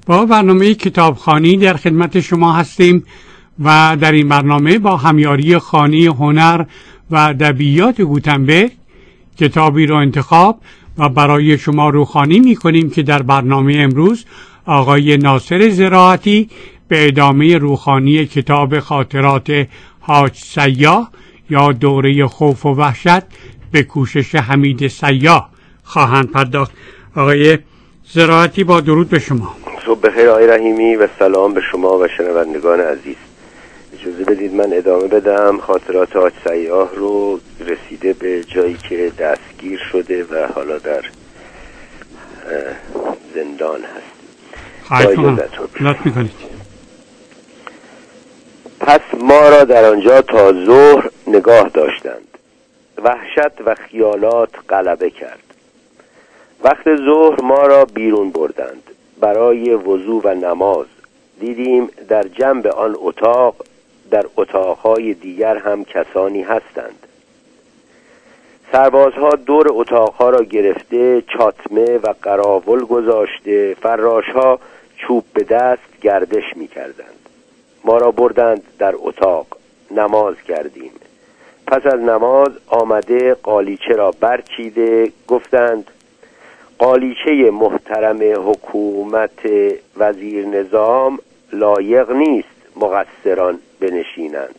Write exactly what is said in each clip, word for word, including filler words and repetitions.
با برنامه کتابخوانی در خدمت شما هستیم و در این برنامه با همیاری خانه هنر و ادبیات گوتنبرگ کتابی رو انتخاب و برای شما روخوانی می کنیم که در برنامه امروز آقای ناصر زراعتی به ادامه روخوانی کتاب خاطرات حاج سیاح یا دوره خوف و وحشت به کوشش حمید سیاح خواهند پرداخت. آقای زراعتی با درود به شما. صبح بخیر آقای رحیمی و سلام به شما و شنوندگان عزیز. اجازه بدید من ادامه بدم خاطرات حاج سیاح رو. رسیده به جایی که دستگیر شده و حالا در زندان هست. خواهد لطف میکنید. پس ما را در آنجا تا ظهر نگاه داشتند. وحشت و خیالات غلبه کرد. وقت ظهر ما را بیرون بردند برای وضو و نماز. دیدیم در جنب آن اتاق در اتاقهای دیگر هم کسانی هستند. سربازها دور اتاقها را گرفته چاتمه و قراول گذاشته فراشها چوب به دست گردش می کردند. ما را بردند در اتاق نماز کردیم. پس از نماز آمده قالیچه را برچیده گفتند قالیچه محترم حکومت وزیر نظام لایق نیست مقصران بنشینند.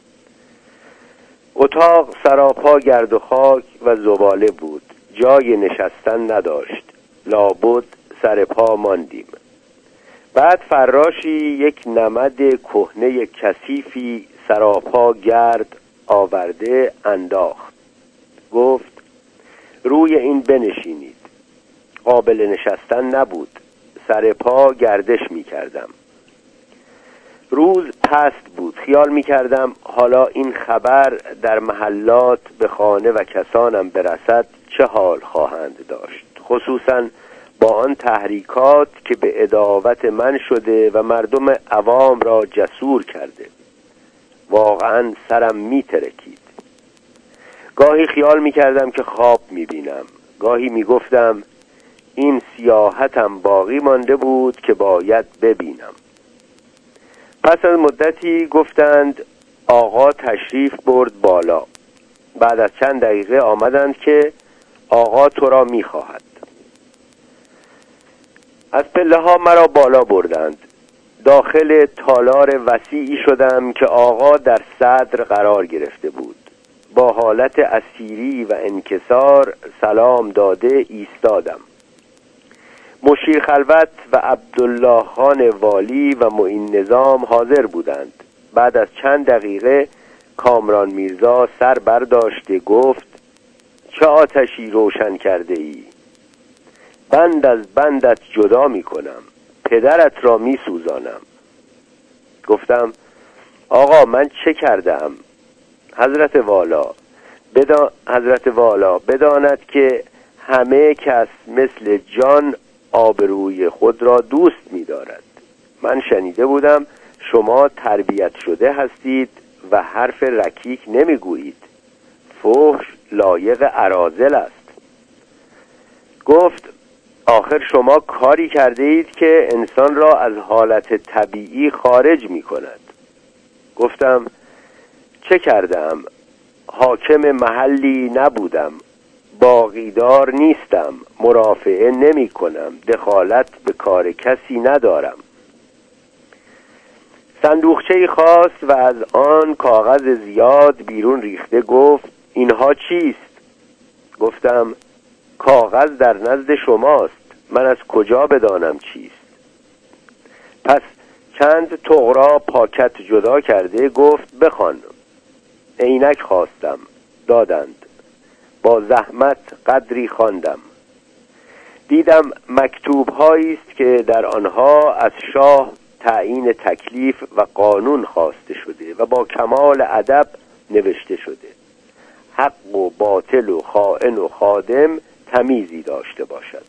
اتاق سراپا گرد و خاک و زباله بود. جای نشستن نداشت. لابد سر پا ماندیم. بعد فراشی یک نمد کهنه کثیفی سراپا گرد آورده انداخت. گفت روی این بنشینید. قابل نشستن نبود. سر پا گردش می کردم. روز پست بود. خیال می کردم حالا این خبر در محلات به خانه و کسانم برسد چه حال خواهند داشت، خصوصا با آن تحریکات که به عداوت من شده و مردم عوام را جسور کرده. واقعا سرم می ترکید. گاهی خیال می کردم که خواب می بینم. گاهی می گفتم این سیاحتم باقی مانده بود که باید ببینم. پس از مدتی گفتند آقا تشریف برد بالا. بعد از چند دقیقه آمدند که آقا تو را می خواهد. از پله ها مرا بالا بردند. داخل تالار وسیعی شدم که آقا در صدر قرار گرفته بود. با حالت اسیری و انکسار سلام داده ایستادم. مشیر خلوت و عبدالله خان والی و معین نظام حاضر بودند. بعد از چند دقیقه کامران میرزا سر برداشته گفت چه آتشی روشن کرده ای؟ بند از بندت جدا می کنم. پدرت را می سوزانم. گفتم آقا من چه کردم؟ حضرت والا بدان حضرت والا بداند که همه کس مثل جان آبروی خود را دوست می دارد. من شنیده بودم شما تربیت شده هستید و حرف رکیک نمی گویید. فحش لایق اراذل است. گفت آخر شما کاری کرده اید که انسان را از حالت طبیعی خارج می کند. گفتم چه کردم؟ حاکم محلی نبودم. باقیدار نیستم. مرافعه نمی کنم. دخالت به کار کسی ندارم. صندوقچه‌ای خواست و از آن کاغذ زیاد بیرون ریخته. گفت اینها چیست؟ گفتم کاغذ در نزد شماست. من از کجا بدانم چیست؟ پس چند طغرا پاکت جدا کرده گفت بخوان. عینک خواستم. دادند. با زحمت قدری خواندم. دیدم مکتوب هایی است که در آنها از شاه تعیین تکلیف و قانون خواسته شده و با کمال ادب نوشته شده. حق و باطل و خائن و خادم تمیزی داشته باشد.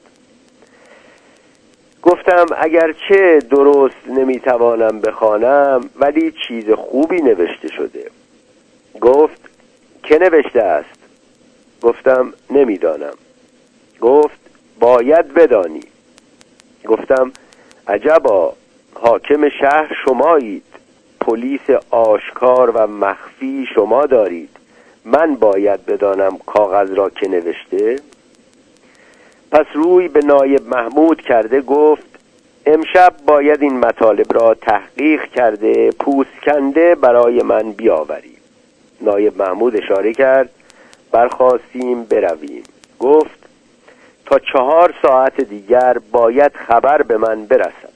گفتم اگرچه درست نمیتوانم بخوانم ولی چیز خوبی نوشته شده. گفت که نوشته است؟ گفتم نمیدانم. گفت باید بدانی. گفتم عجبا، حاکم شهر شمایید، پلیس آشکار و مخفی شما دارید، من باید بدانم کاغذ را که نوشته؟ پس روی به نایب محمود کرده گفت امشب باید این مطالب را تحقیق کرده پوست کنده برای من بیاوری. نایب محمود اشاره کرد برخواستیم برویم. گفت تا چهار ساعت دیگر باید خبر به من برسد.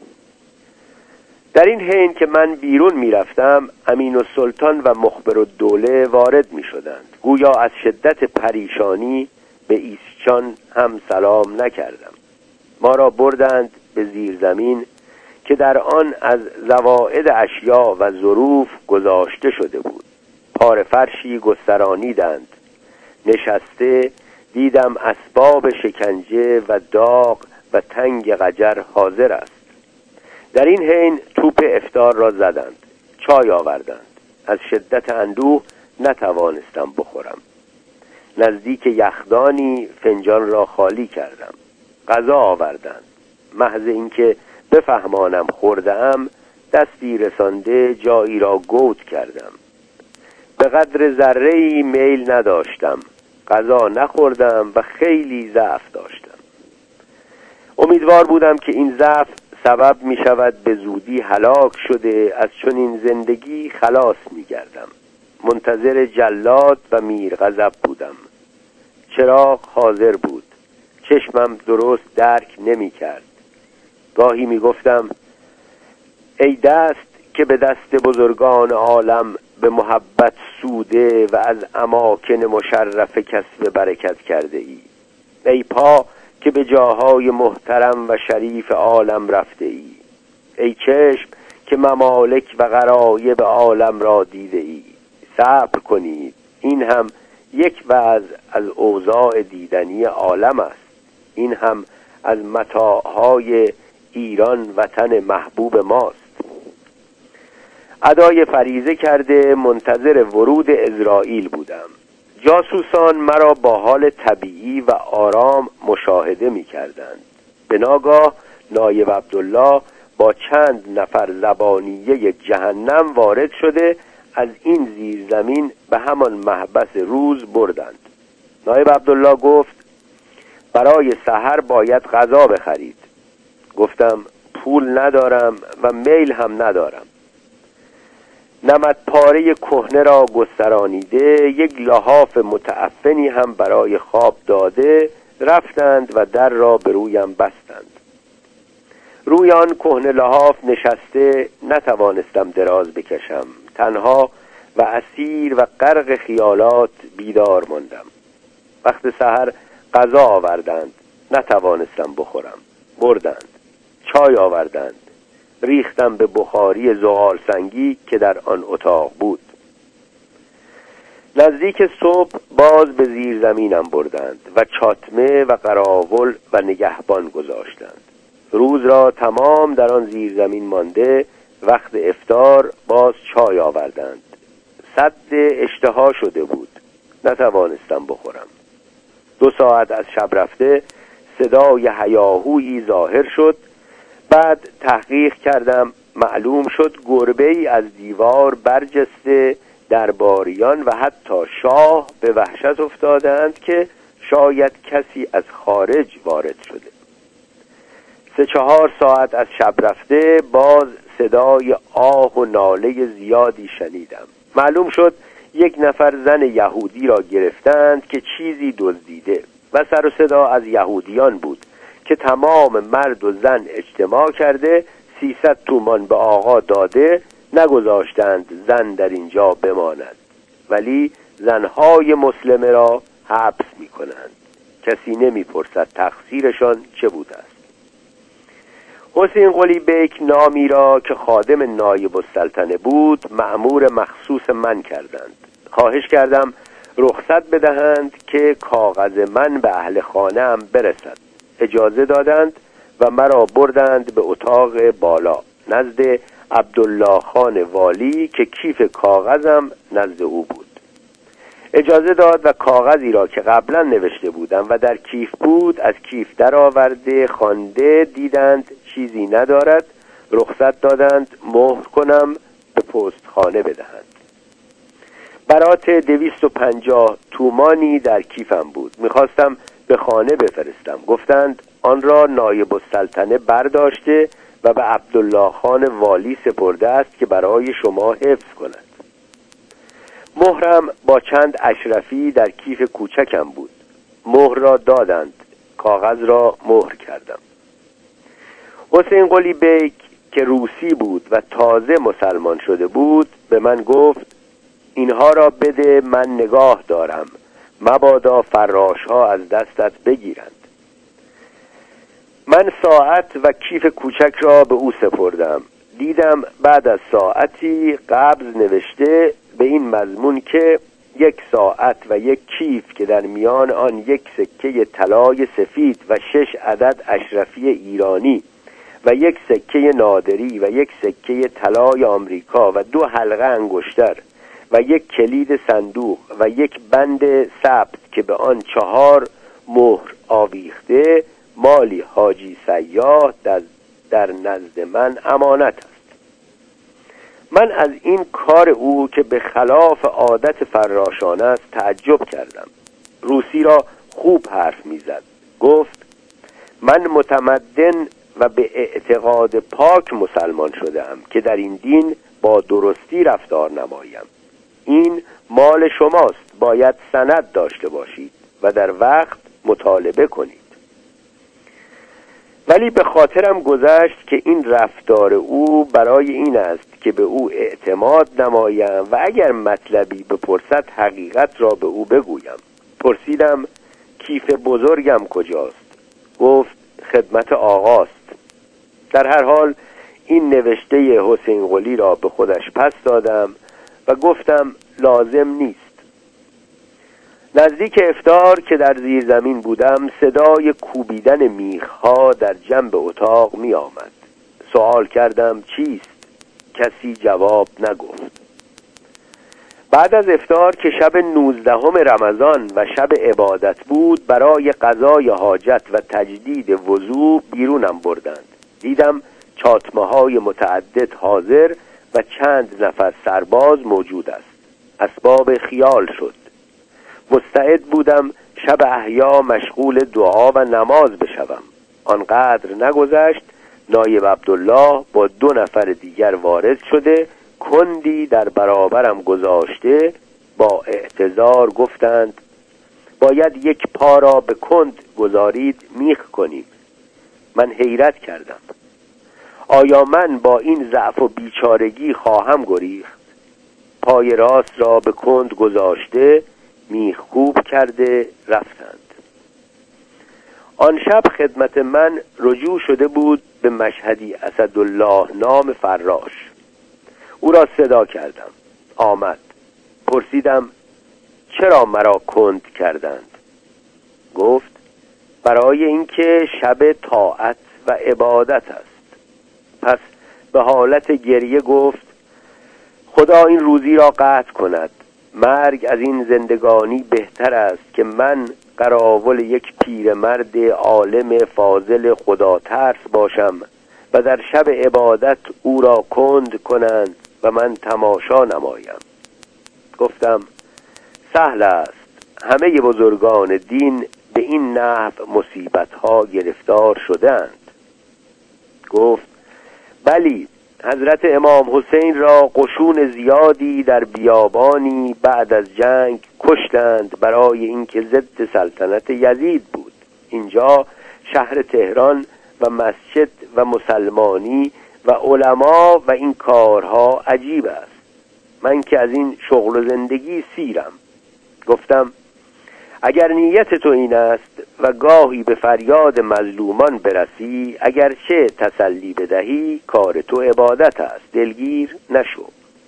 در این حین که من بیرون می رفتم امین السلطان و مخبر الدوله وارد می شدند. گویا از شدت پریشانی به ایسچان هم سلام نکردم. ما را بردند به زیرزمین که در آن از زوائد اشیا و ظروف گذاشته شده بود. پاره فرشی گسترانیدند. نشسته دیدم اسباب شکنجه و داغ و تنگ قجر حاضر است. در این حین توپ افطار را زدند، چای آوردند. از شدت اندوه نتوانستم بخورم. نزدیک یخدانی فنجان را خالی کردم. غذا آوردند. محض اینکه بفهمانم خورده‌ام دستی رسانده جایی را گود کردم. به قدر ذره‌ای میل نداشتم. غذا نخوردم و خیلی ضعف داشتم. امیدوار بودم که این ضعف سبب می شود به زودی هلاک شده از چنین زندگی خلاص می گردم. منتظر جلاد و میر غضب بودم. چراغ حاضر بود. چشمم درست درک نمی کرد. گاهی می گفتم ای دست که به دست بزرگان عالم به محبت سوده و از اماکن مشرف کسب برکت کرده ای. ای پا که به جاهای محترم و شریف عالم رفته ای. ای چشم که ممالک و غرایب عالم را دیده ای. صبر کنید، این هم یک وضع از اوضاع دیدنی عالم است. این هم از متاعهای ایران وطن محبوب ماست. ادای فریضه کرده منتظر ورود عزرائیل بودم. جاسوسان مرا با حال طبیعی و آرام مشاهده می کردند. به ناگاه نایب عبدالله با چند نفر زبانیه جهنم وارد شده از این زیرزمین به همان محبس روز بردند. نایب عبدالله گفت برای سحر باید غذا بخرید. گفتم پول ندارم و میل هم ندارم. نمد پاره کهنه را گسترانیده یک لحاف متعفنی هم برای خواب داده رفتند و در را به رویم بستند. روی آن کهنه لحاف نشسته نتوانستم دراز بکشم. تنها و اسیر و غرق خیالات بیدار ماندم. وقت سحر غذا آوردند. نتوانستم بخورم. بردند. چای آوردند. ریختم به بخاری زغال سنگی که در آن اتاق بود. نزدیک صبح باز به زیر زمینم بردند و چاتمه و قراول و نگهبان گذاشتند. روز را تمام در آن زیر زمین مانده. وقت افطار باز چای آوردند. سد اشتها شده بود. نتوانستم بخورم. دو ساعت از شب رفته صدای هیاهویی ظاهر شد. بعد تحقیق کردم. معلوم شد گربه‌ای از دیوار برجسته درباریان و حتی شاه به وحشت افتادند که شاید کسی از خارج وارد شده. سه چهار ساعت از شب رفته باز صدای آه و ناله زیادی شنیدم. معلوم شد یک نفر زن یهودی را گرفتند که چیزی دزدیده و سر و صدا از یهودیان بود که تمام مرد و زن اجتماع کرده سیصد تومان به آقا داده نگذاشتند زن در اینجا بماند، ولی زنهای مسلمه را حبس می کنند. کسی نمی پرسد تقصیرشان چه بوده است. حسین قلی بیک نامی را که خادم نایب السلطنه بود مأمور مخصوص من کردند. خواهش کردم رخصت بدهند که کاغذ من به اهل خانه هم برسد. اجازه دادند و مرا بردند به اتاق بالا نزد عبدالله خان والی که کیف کاغذم نزد او بود. اجازه داد و کاغذی را که قبلا نوشته بودم و در کیف بود از کیف در آورده خوانده دیدند چیزی ندارد، رخصت دادند مهر کنم به پستخانه بدهند. برات دویست و پنجاه تومانی در کیفم بود. میخواستم به خانه بفرستم. گفتند آن را نایب السلطنه برداشته و به عبدالله خان والی سپرده است که برای شما حفظ کند. مهرم با چند اشرفی در کیف کوچکم بود. مهر را دادند. کاغذ را مهر کردم. حسین قلی بیک که روسی بود و تازه مسلمان شده بود به من گفت اینها را بده، من نگاه دارم، مبادا فراش ها از دستت بگیرند. من ساعت و کیف کوچک را به او سپردم. دیدم بعد از ساعتی قبض نوشته به این مضمون که یک ساعت و یک کیف که در میان آن یک سکه طلای سفید و شش عدد اشرفی ایرانی و یک سکه نادری و یک سکه طلای آمریکا و دو حلقه انگشتر و یک کلید صندوق و یک بند ثبت که به آن چهار مهر آویخته مالی حاجی سیاح در, در نزد من امانت است. من از این کار او که به خلاف عادت فراشانه است تعجب کردم. روسی را خوب حرف میزد. گفت من متمدن و به اعتقاد پاک مسلمان شدم که در این دین با درستی رفتار نمایم. این مال شماست، باید سند داشته باشید و در وقت مطالبه کنید. ولی به خاطرم گذشت که این رفتار او برای این است که به او اعتماد نمایم و اگر مطلبی بپرسد حقیقت را به او بگویم. پرسیدم کیف بزرگم کجاست؟ گفت خدمت آقاست. در هر حال این نوشته حسین قلی را به خودش پس دادم و گفتم لازم نیست. نزدیک افطار که در زیر زمین بودم صدای کوبیدن میخها در جنب اتاق می آمد. سوال کردم چیست؟ کسی جواب نگفت. بعد از افطار که شب نوزدهم رمضان و شب عبادت بود برای قضای حاجت و تجدید وضو بیرونم بردند. دیدم چاتمه های متعدد حاضر و چند نفر سرباز موجود است. اسباب خیال شد. مستعد بودم شب احیا مشغول دعا و نماز بشوم. آنقدر نگذشت نایب عبدالله با دو نفر دیگر وارد شده کندی در برابرم گذاشته با اعتذار گفتند باید یک پا را به کند گذارید میخ کنیم. من حیرت کردم. آیا من با این ضعف و بیچارگی خواهم گریخت؟ پای راست را به کند گذاشته میخ کوب کرده رفتند. آن شب خدمت من رجوع شده بود به مشهدی اسدالله نام فراش. او را صدا کردم. آمد. پرسیدم چرا مرا کند کردند؟ گفت برای اینکه شب طاعت و عبادت است. پس به حالت گریه گفت خدا این روزی را قطع کند. مرگ از این زندگانی بهتر است که من قراول یک پیرمرد عالم فاضل خدا ترس باشم و در شب عبادت او را کند کنند و من تماشا نمایم. گفتم سهل است. همه بزرگان دین به این نحو مصیبت‌ها گرفتار شدند. گفت بلی، حضرت امام حسین را قشون زیادی در بیابانی بعد از جنگ کشتند برای اینکه ضد سلطنت یزید بود. اینجا شهر تهران و مسجد و مسلمانی و علما و این کارها عجیب است. من که از این شغل و زندگی سیرم. گفتم اگر نیت تو این است و گاهی به فریاد مظلومان برسی اگرچه تسلی بدهی کار تو عبادت است، دلگیر نشو.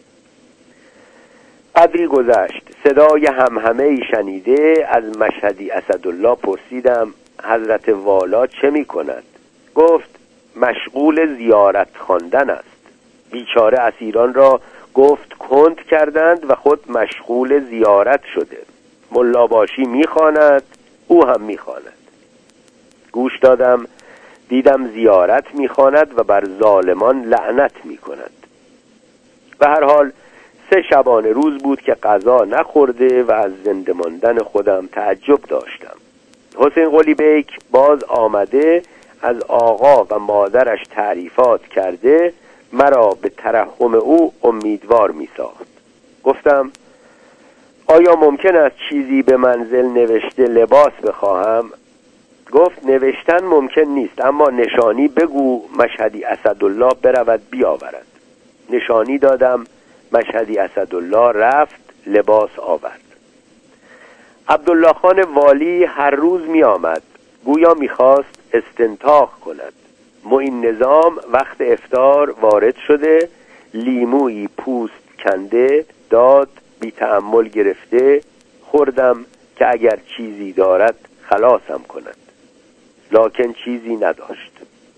قدری گذشت. صدای همهمه‌ای شنیده از مشهدی اسدالله پرسیدم حضرت والا چه می کند؟ گفت مشغول زیارت خواندن است. بیچاره اسیران را گفت کند کردند و خود مشغول زیارت شده. ملا باشی میخواند، او هم میخواند. گوش دادم. دیدم زیارت می‌خواند و بر ظالمان لعنت می‌کند. به هر حال سه شبانه روز بود که غذا نخورده و از زنده ماندن خودم تعجب داشتم. حسین قلی بیک باز آمده از آقا و مادرش تعریفات کرده مرا به ترحم او امیدوار می ساخت. گفتم آیا ممکن است چیزی به منزل نوشته لباس بخواهم؟ گفت نوشتن ممکن نیست، اما نشانی بگو مشهدی اسدالله برود بیاورد. نشانی دادم، مشهدی اسدالله رفت لباس آورد. عبدالله خان والی هر روز می آمد، گویا می خواست استنطاق کند. معین نظام وقت افطار وارد شده لیمویی پوست کنده داد، بی تأمل گرفته خوردم که اگر چیزی دارد خلاصم کند، لکن چیزی نداشت.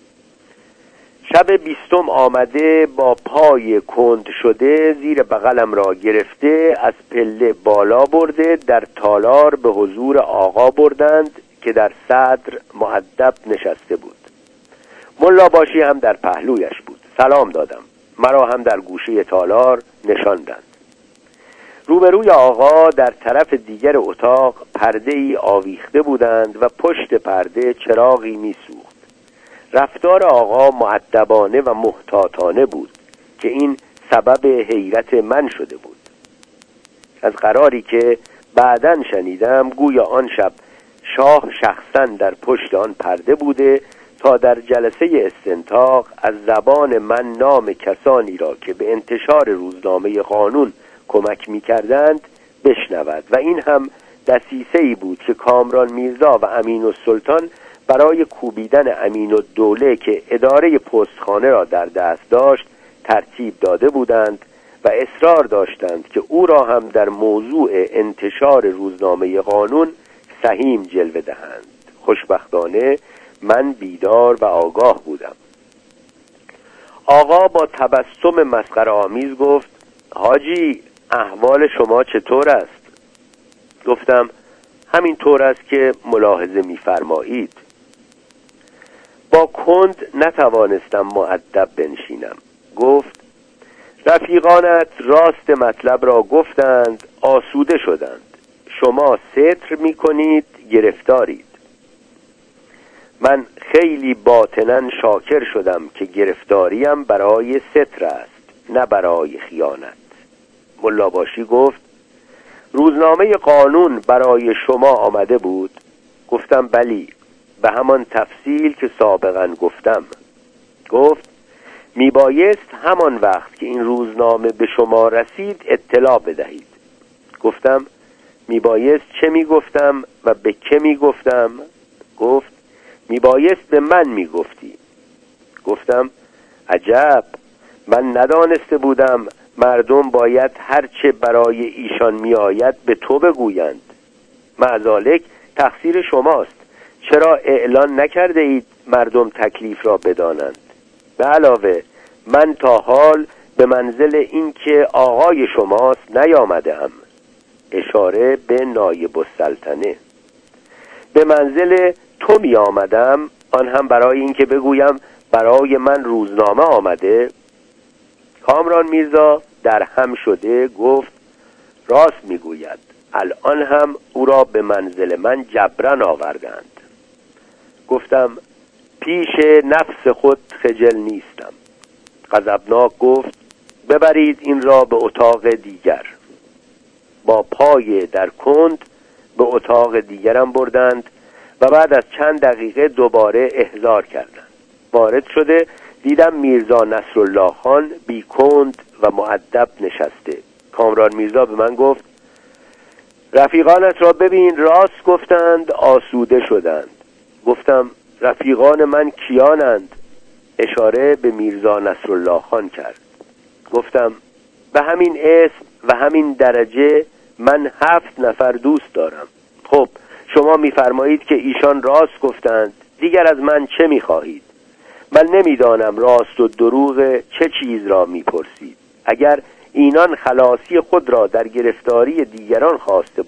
شب بیستم آمده با پای کند شده زیر بغلم را گرفته از پله بالا برده در تالار به حضور آقا بردند که در صدر مؤدب نشسته بود. ملا باشی هم در پهلویش بود. سلام دادم، مرا هم در گوشه تالار نشاندند. روبروی آقا در طرف دیگر اتاق پرده ای آویخته بودند و پشت پرده چراغی می سوخت. رفتار آقا مؤدبانه و محتاطانه بود که این سبب حیرت من شده بود. از قراری که بعداً شنیدم گویا آن شب شاه شخصاً در پشت آن پرده بوده تا در جلسه استنطاق از زبان من نام کسانی را که به انتشار روزنامه قانون کمک می کردند بشنود و این هم دسیسه‌ای بود که کامران میرزا و امین السلطان برای کوبیدن امین الدوله که اداره پستخانه را در دست داشت ترتیب داده بودند و اصرار داشتند که او را هم در موضوع انتشار روزنامه قانون سهیم جلوه دهند. خوشبختانه من بیدار و آگاه بودم. آقا با تبسم مسخره‌آمیز گفت حاجی احوال شما چطور است؟ گفتم همین طور است که ملاحظه می‌فرمایید. با کند نتوانستم مؤدب بنشینم. گفت رفیقانت راست مطلب را گفتند، آسوده شدند. شما ستر می‌کنید، گرفتارید. من خیلی باطناً شاکر شدم که گرفتاریم برای ستر است نه برای خیانت. ملا باشی گفت روزنامه قانون برای شما آمده بود؟ گفتم بلی، به همان تفصیل که سابقاً گفتم. گفت میبایست همان وقت که این روزنامه به شما رسید اطلاع بدهید. گفتم میبایست چه میگفتم و به که میگفتم؟ گفت میبایست به من میگفتی. گفتم عجب، من ندانسته بودم مردم باید هرچه برای ایشان میآید به تو بگویند. معذالک تقصیر شماست. چرا اعلان نکرده اید مردم تکلیف را بدانند؟ به علاوه من تا حال به منزل این که آقای شماست نیامدم. اشاره به نایب السلطنه. به منزل تو می آمدم، آن هم برای این که بگویم برای من روزنامه آمده. کامران میرزا در هم شده گفت راست می گوید، الان هم او را به منزل من جبران آوردند. گفتم پیش نفس خود خجل نیستم. غضبناک گفت ببرید این را به اتاق دیگر. با پای در کند به اتاق دیگرم بردند و بعد از چند دقیقه دوباره احضار کردند. وارد شده دیدم میرزا نصرالله خان بی کند و مؤدب نشسته. کامران میرزا به من گفت رفیقانت را ببین، راست گفتند، آسوده شدند. گفتم رفیقان من کیانند؟ اشاره به میرزا نصرالله خان کرد. گفتم به همین اسم و همین درجه من هفت نفر دوست دارم. خب شما میفرمایید که ایشان راست گفتند، دیگر از من چه میخواهید؟ من نمیدانم راست و دروغ چه چیز را میپرسید. اگر اینان خلاصی خود را در گرفتاری دیگران خواسته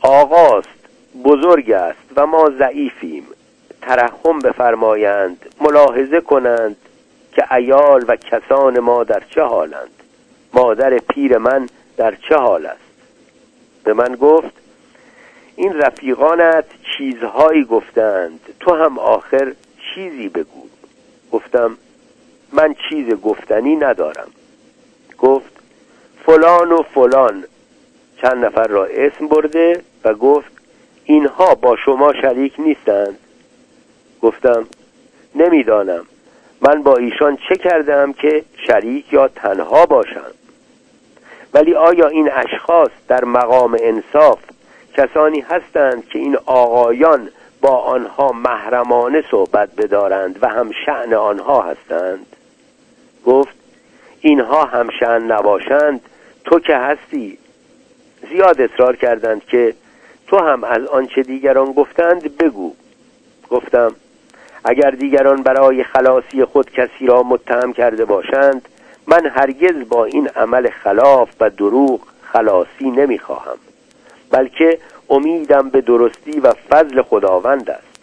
آقاست، بزرگ است و ما ضعیفیم. ترحم بفرمایند، ملاحظه کنند که عیال و کسان ما در چه حالند. مادر پیر من در چه حال است؟ به من گفت این رفیقانت چیزهایی گفتند، تو هم آخر چیزی بگو. گفتم من چیز گفتنی ندارم. گفت فلان و فلان، چند نفر را اسم برده و گفت اینها با شما شریک نیستند؟ گفتم نمیدانم، من با ایشان چه کردم که شریک یا تنها باشم؟ ولی آیا این اشخاص در مقام انصاف کسانی هستند که این آقایان با آنها محرمانه صحبت بدارند و هم شأن آنها هستند؟ گفت اینها هم شأن نباشند تو که هستی. زیاد اصرار کردند که تو هم از آنچه دیگران گفتند بگو. گفتم اگر دیگران برای خلاصی خود کسی را متهم کرده باشند، من هرگز با این عمل خلاف و دروغ خلاصی نمیخواهم، بلکه امیدم به درستی و فضل خداوند است.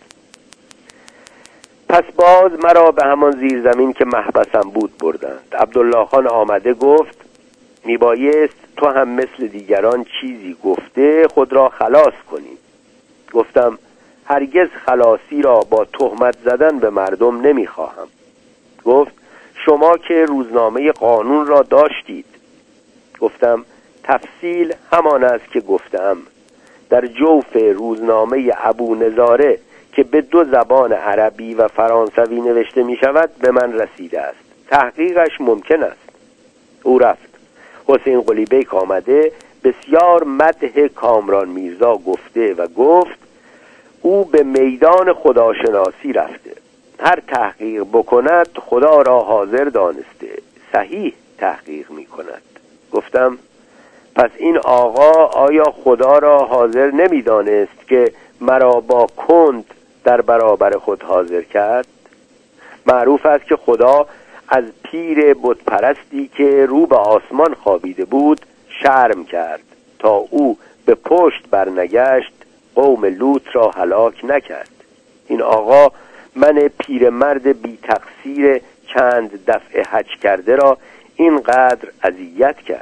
پس باز مرا به همان زیرزمین که محبسم بود بردند. عبدالله خان آمده گفت میبایست تو هم مثل دیگران چیزی گفته خود را خلاص کنی. گفتم هرگز خلاصی را با تهمت زدن به مردم نمیخواهم. گفت شما که روزنامه قانون را داشتید. گفتم تفصیل همان است که گفتم. در جوف روزنامه ابو نظاره که به دو زبان عربی و فرانسوی نوشته می شود به من رسیده است. تحقیقش ممکن است. او رفت. حسین قلی بیک آمده بسیار مدح کامران میرزا گفته و گفت او به میدان خداشناسی رفته. هر تحقیق بکند خدا را حاضر دانسته، صحیح تحقیق می کند. گفتم پس این آقا آیا خدا را حاضر نمی دانست که مرا با کند در برابر خود حاضر کرد؟ معروف است که خدا از پیر بت پرستی که رو به آسمان خوابیده بود شرم کرد تا او به پشت برنگشت، قوم لوط را هلاک نکرد. این آقا من پیرمرد بی تقصیر چند دفعه حج کرده را اینقدر اذیت کرد.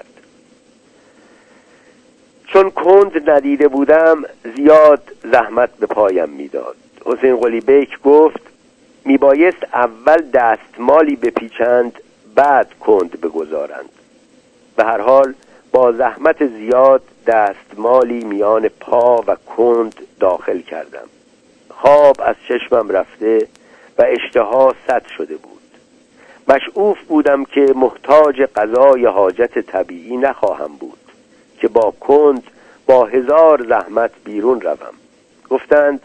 چون کند ندیده بودم زیاد زحمت به پایم میداد. حسین قلی بیک گفت میبایست اول دستمالی بپیچند بعد کند بگذارند. به هر حال با زحمت زیاد دستمالی میان پا و کند داخل کردم. خواب از چشمم رفته و اشتها سد شده بود. مشعوف بودم که محتاج قضای حاجت طبیعی نخواهم بود که با کند با هزار زحمت بیرون روم. گفتند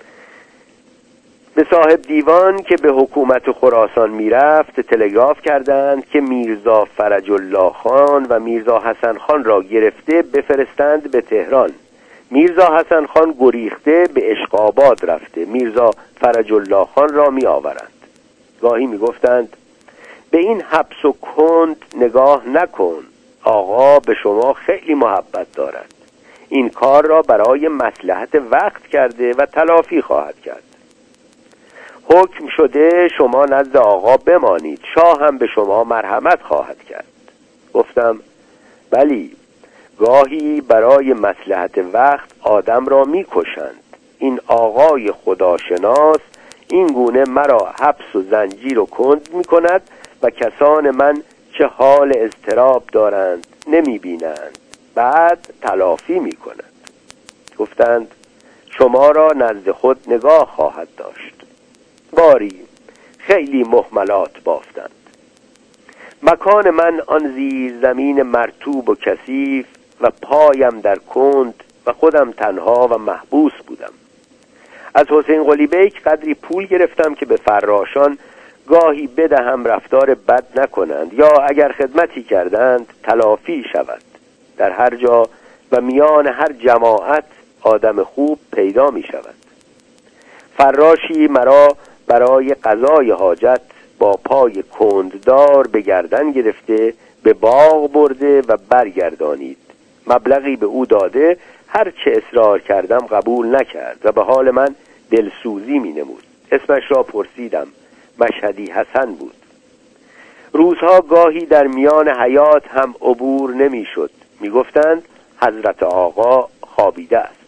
به صاحب دیوان که به حکومت خراسان میرفت تلگراف کردند که میرزا فرج الله خان و میرزا حسن خان را گرفته بفرستند به تهران. میرزا حسن خان گریخته به اشقاباد رفته، میرزا فرج الله خان را می آورند. گاهی می گفتند به این حبس و کند نگاه نکن، آقا به شما خیلی محبت دارد، این کار را برای مصلحت وقت کرده و تلافی خواهد کرد. حکم شده شما نزد آقا بمانید، شاه هم به شما مرحمت خواهد کرد. گفتم بلی، گاهی برای مصلحت وقت آدم را میکشند. این آقای خداشناس این گونه مرا حبس و زنجیر و کند میکند و کسان من چه حال اضطراب دارند نمیبینند، بعد تلافی میکند. گفتند شما را نزد خود نگاه خواهد داشت. باری خیلی مهملات بافتند. مکان من آن زیر زمین مرطوب و کثیف و پایم در کند و خودم تنها و محبوس بودم. از حسین قلی بیک قدری پول گرفتم که به فراشان گاهی بدهم رفتار بد نکنند یا اگر خدمتی کردند تلافی شود. در هر جا و میان هر جماعت آدم خوب پیدا می شود. فراشی مرا برای قضای حاجت با پای کنددار به گردن گرفته به باغ برده و برگردانید. مبلغی به او داده هر چه اصرار کردم قبول نکرد و به حال من دلسوزی می نمود. اسمش را پرسیدم. مشهدی حسن بود. روزها گاهی در میان حیات هم عبور نمی شد. می گفتند حضرت آقا خوابیده است.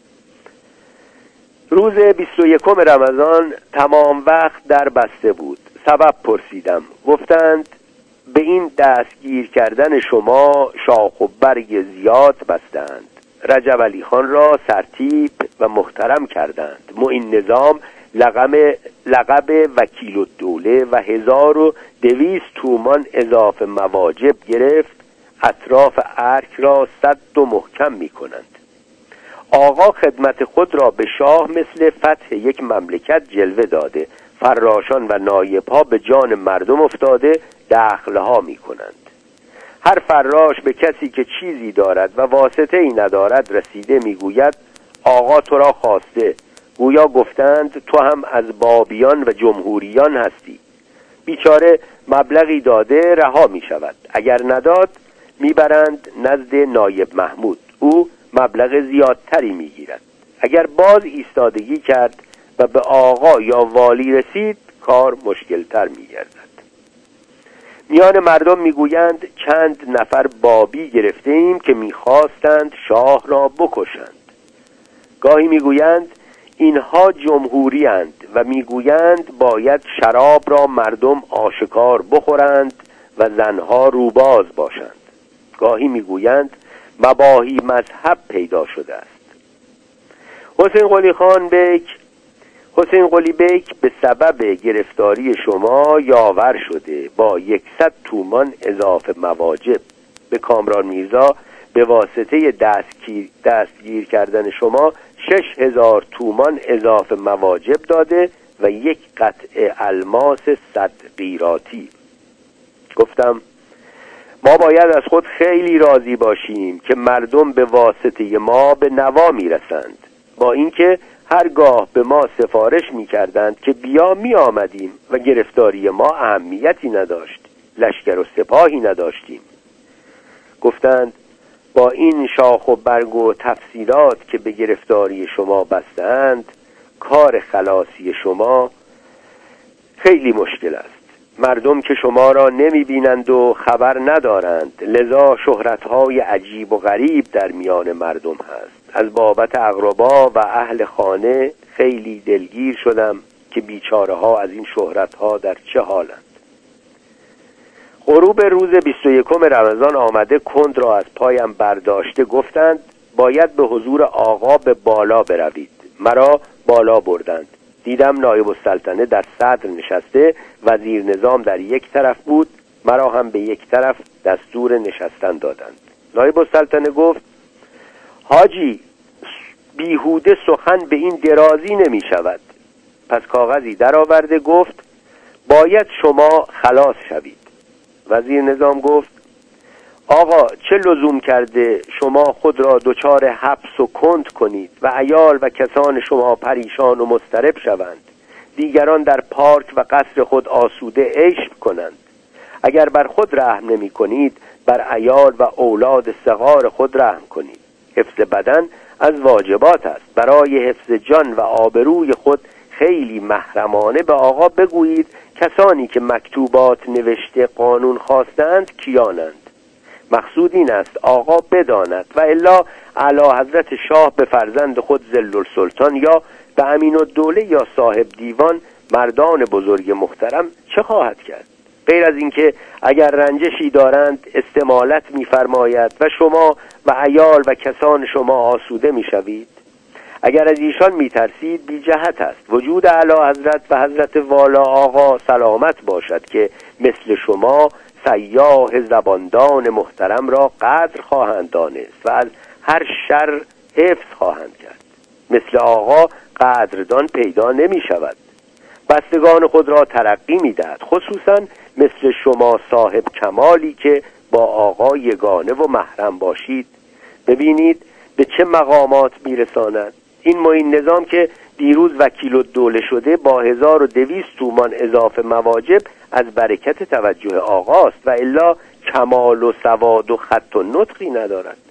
روز بیست و یکم رمضان تمام وقت در بسته بود. سبب پرسیدم. گفتند به این دستگیر کردن شما شاخ و برگ زیاد بستند. رجب علی خان را سرتیپ و محترم کردند. معین نظام لقب لقب وکیل الدوله و هزار و دویست تومان اضافه مواجب گرفت. اطراف ارک را سد و محکم می کنند. آقا خدمت خود را به شاه مثل فتح یک مملکت جلوه داده. فراشان و نایب‌ها به جان مردم افتاده دخلها می کنند. هر فراش به کسی که چیزی دارد و واسطه ای ندارد رسیده می گوید آقا تو را خواسته. گویا گفتند تو هم از بابیان و جمهوریان هستی. بیچاره مبلغی داده رها می شود. اگر نداد می برند نزد نایب محمود. او مبلغ زیادتری می گیرد. اگر باز ایستادگی کرد و به آقا یا والی رسید کار مشکلتر می گردد. میان مردم میگویند چند نفر بابی گرفته ایم که میخواستند شاه را بکشند. گاهی میگویند اینها جمهوری اند و میگویند باید شراب را مردم آشکار بخورند و زنها روباز باشند. گاهی میگویند مباحی مذهب پیدا شده است. حسین قلی خان بیک حسین قلی بیک به سبب گرفتاری شما یاور شده با یکصد تومان اضافه مواجب. به کامران میرزا به واسطه دستگیر, دستگیر کردن شما شش هزار تومان اضافه مواجب داده و یک قطعه الماس صد قیراطی. گفتم ما باید از خود خیلی راضی باشیم که مردم به واسطه ما به نوا میرسند، با اینکه هرگاه به ما سفارش می‌کردند که بیا می آمدیم و گرفتاری ما اهمیتی نداشت، لشکر و سپاهی نداشتیم. گفتند با این شاخ و برگ و تفصیلات که به گرفتاری شما بستند کار خلاصی شما خیلی مشکل است. مردم که شما را نمی بینند و خبر ندارند، لذا شهرت‌های عجیب و غریب در میان مردم هست. از بابت اقربا و اهل خانه خیلی دلگیر شدم که بیچاره ها از این شهرت‌ها در چه حالند. غروب روز بیست و یکم رمضان آمده کند را از پایم برداشته گفتند باید به حضور آقا به بالا بروید. مرا بالا بردند. دیدم نایب السلطنه در صدر نشسته، وزیر نظام در یک طرف بود، مرا هم به یک طرف دستور نشستن دادند. نایب السلطنه گفت حاجی بیهوده سخن به این درازی نمی شود. پس کاغذی در آورده گفت باید شما خلاص شوید. وزیر نظام گفت آقا چه لزوم کرده شما خود را دچار حبس و کند کنید و عیال و کسان شما پریشان و مضطرب شوند، دیگران در پارک و قصر خود آسوده عیش کنند. اگر بر خود رحم نمی کنید بر عیال و اولاد صغار خود رحم کنید. حفظ بدن از واجبات است. برای حفظ جان و آبروی خود خیلی محرمانه به آقا بگویید کسانی که مکتوبات نوشته قانون خواستند کیانند. مقصود این است آقا بداند و الا اعلی حضرت شاه به فرزند خود ذل السلطان یا به امین الدوله یا صاحب دیوان مردان بزرگ محترم چه خواهد کرد؟ غیر از اینکه اگر رنجشی دارند استمالت می‌فرماید و شما و عیال و کسان شما آسوده می‌شوید. اگر از ایشان می‌ترسید بی جهت است. وجود اعلی حضرت و حضرت والا آقا سلامت باشد که مثل شما سیاح زباندان محترم را قدر خواهند دانست و از هر شر حفظ خواهند کرد. مثل آقا قدردان پیدا نمی شود. بستگان خود را ترقی می دهد، خصوصا مثل شما صاحب کمالی که با آقا یگانه و محرم باشید. ببینید به چه مقامات می رساند. این معین نظام که دیروز وکیل الدوله شده با هزار و دویست تومان اضافه مواجب از برکت توجه آقاست و الا کمال و سواد و خط و نطقی ندارد.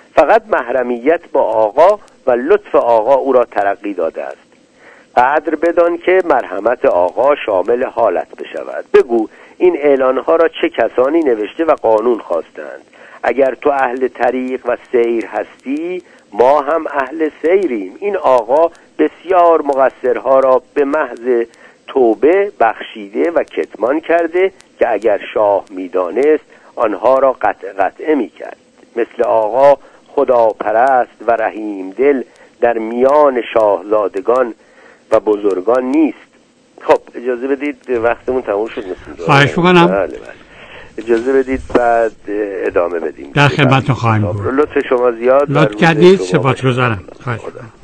فقط محرمیت با آقا و لطف آقا او را ترقی داده است. قدر بدان که مرحمت آقا شامل حالت بشود. بگو این اعلانها را چه کسانی نوشته و قانون خواستند؟ اگر تو اهل طریق و سیر هستی، ما هم اهل سیریم. این آقا بسیار مقصرها را به محض توبه بخشیده و کتمان کرده که اگر شاه میدانست آنها را قطع قطعه میکرد. مثل آقا خداپرست و رحیم دل در میان شاهزادگان و بزرگان نیست. خب اجازه بدید، وقتمون تموم شد. خواهش می‌کنم. بله بله. اجازه بدید بعد ادامه بدیم. در خدمتتون خواهیم بود. لطف شما زیاد. لطف کردید، سپاسگزارم. خواهش می‌کنم.